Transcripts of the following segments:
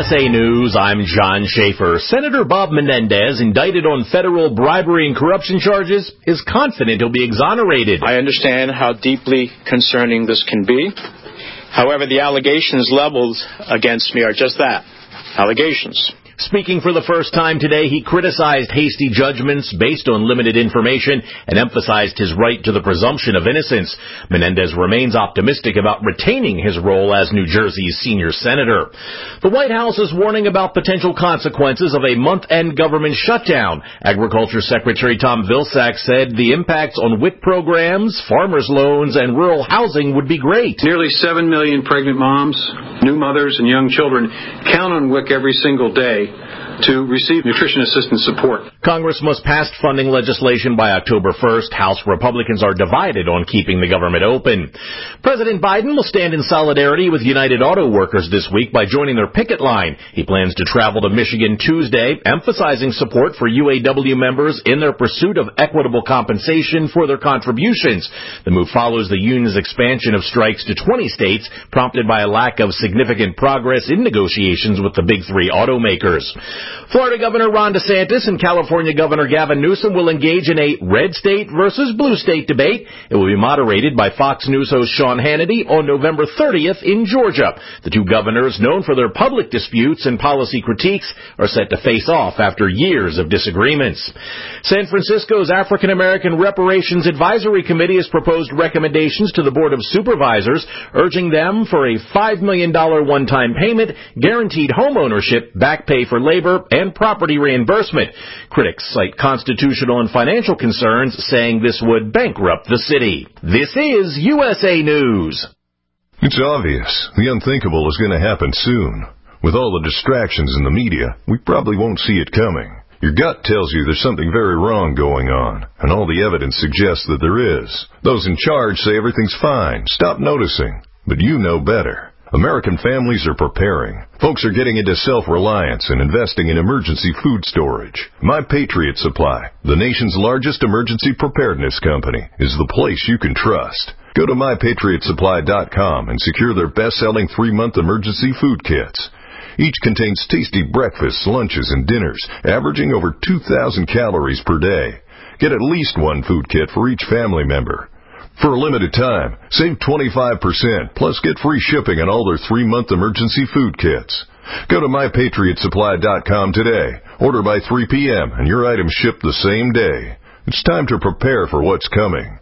USA News, I'm John Schaefer. Senator Bob Menendez, indicted on federal bribery and corruption charges, is confident he'll be exonerated. I understand how deeply concerning this can be. However, the allegations leveled against me are just that, allegations. Speaking for the first time today, he criticized hasty judgments based on limited information and emphasized his right to the presumption of innocence. Menendez remains optimistic about retaining his role as New Jersey's senior senator. The White House is warning about potential consequences of a month-end government shutdown. Agriculture Secretary Tom Vilsack said the impacts on WIC programs, farmers' loans, and rural housing would be great. Nearly 7 million pregnant moms, new mothers, and young children count on WIC every single day to receive nutrition assistance support. Congress must pass funding legislation by October 1st. House Republicans are divided on keeping the government open. President Biden will stand in solidarity with United Auto Workers this week by joining their picket line. He plans to travel to Michigan Tuesday, emphasizing support for UAW members in their pursuit of equitable compensation for their contributions. The move follows the union's expansion of strikes to 20 states, prompted by a lack of significant progress in negotiations with the big three automakers. Florida Governor Ron DeSantis and California Governor Gavin Newsom will engage in a red state versus blue state debate. It will be moderated by Fox News host Sean Hannity on November 30th in Georgia. The two governors, known for their public disputes and policy critiques, are set to face off after years of disagreements. San Francisco's African American Reparations Advisory Committee has proposed recommendations to the Board of Supervisors, urging them for a $5 million one-time payment, guaranteed home ownership, back pay for labor, and property reimbursement. Critics cite constitutional and financial concerns, saying this would bankrupt the city. This is USA News. It's obvious. The unthinkable is going to happen soon. With all the distractions in the media, we probably won't see it coming. Your gut tells you there's something very wrong going on, and all the evidence suggests that there is. Those in charge say everything's fine. Stop noticing. But you know better. American families are preparing. Folks are getting into self-reliance and investing in emergency food storage. My Patriot Supply, the nation's largest emergency preparedness company, is the place you can trust. Go to MyPatriotSupply.com and secure their best-selling 3-month emergency food kits. Each contains tasty breakfasts, lunches, and dinners, averaging over 2,000 calories per day. Get at least one food kit for each family member. For a limited time, save 25%, plus get free shipping on all their 3-month emergency food kits. Go to MyPatriotSupply.com today. Order by 3 p.m. and your items ship the same day. It's time to prepare for what's coming.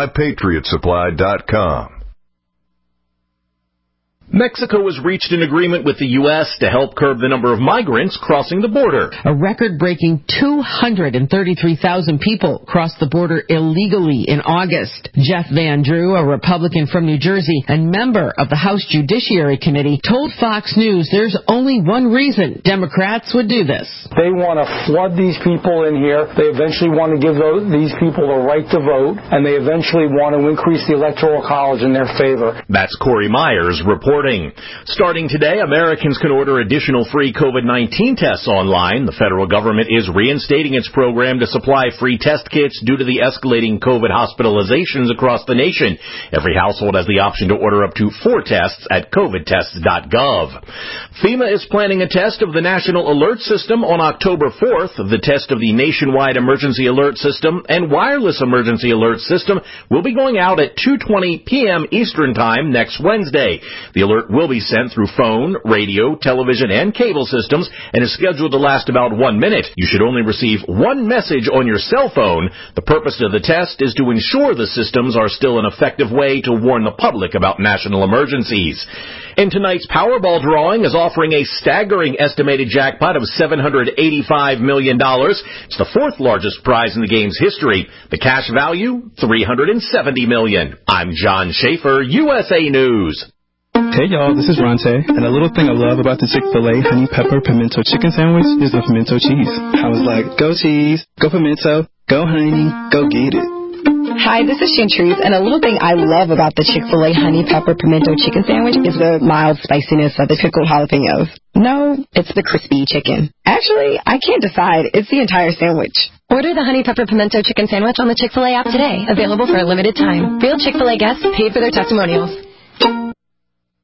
MyPatriotSupply.com. Mexico has reached an agreement with the U.S. to help curb the number of migrants crossing the border. A record-breaking 233,000 people crossed the border illegally in August. Jeff Van Drew, a Republican from New Jersey and member of the House Judiciary Committee, told Fox News there's only one reason Democrats would do this. They want to flood these people in here. They eventually want to give these people the right to vote, and they eventually want to increase the Electoral College in their favor. That's Corey Myers reporting. Starting today, Americans can order additional free COVID-19 tests online. The federal government is reinstating its program to supply free test kits due to the escalating COVID hospitalizations across the nation. Every household has the option to order up to 4 tests at covidtests.gov. FEMA is planning a test of the National Alert System on October 4th. The test of the Nationwide Emergency Alert System and Wireless Emergency Alert System will be going out at 2:20 p.m. Eastern Time next Wednesday. The alert will be sent through phone, radio, television, and cable systems and is scheduled to last about 1 minute. You should only receive one message on your cell phone. The purpose of the test is to ensure the systems are still an effective way to warn the public about national emergencies. And tonight's Powerball drawing is offering a staggering estimated jackpot of $785 million. It's the 4th largest prize in the game's history. The cash value, $370 million. I'm John Schaefer, USA News. Hey y'all, this is Ronte, and a little thing I love about the Chick-fil-A Honey Pepper Pimento Chicken Sandwich is the pimento cheese. I was like, go cheese, go pimento, go honey, go get it. Hi, this is Chantrice, and a little thing I love about the Chick-fil-A Honey Pepper Pimento Chicken Sandwich is the mild spiciness of the pickled jalapenos. No, it's the crispy chicken. Actually, I can't decide. It's the entire sandwich. Order the Honey Pepper Pimento Chicken Sandwich on the Chick-fil-A app today. Available for a limited time. Real Chick-fil-A guests paid for their testimonials.